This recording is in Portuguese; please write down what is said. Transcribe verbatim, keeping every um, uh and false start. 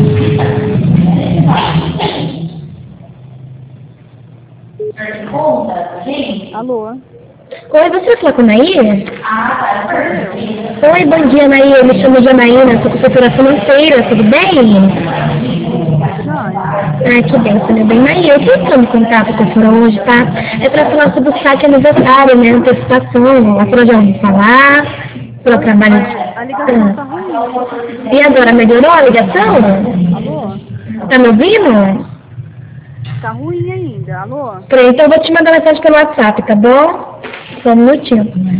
Alô? Oi, você fala com a Nair? Oi, bom dia, Nair. Eu me chamo Janaína, sou consultora financeira, tudo bem? Ah, que bem, tudo bem. Nair, eu estou entrando em contato com a senhora hoje, tá? É para falar sobre o saque aniversário, né? Antecipação. A senhora já ouviu falar? Para o trabalho de... A ligação tá ruim. E agora, melhorou a ligação? Alô? Tá me ouvindo? Tá ruim ainda. Alô? Peraí, então eu vou te mandar mensagem pelo WhatsApp, tá bom? Só um minutinho.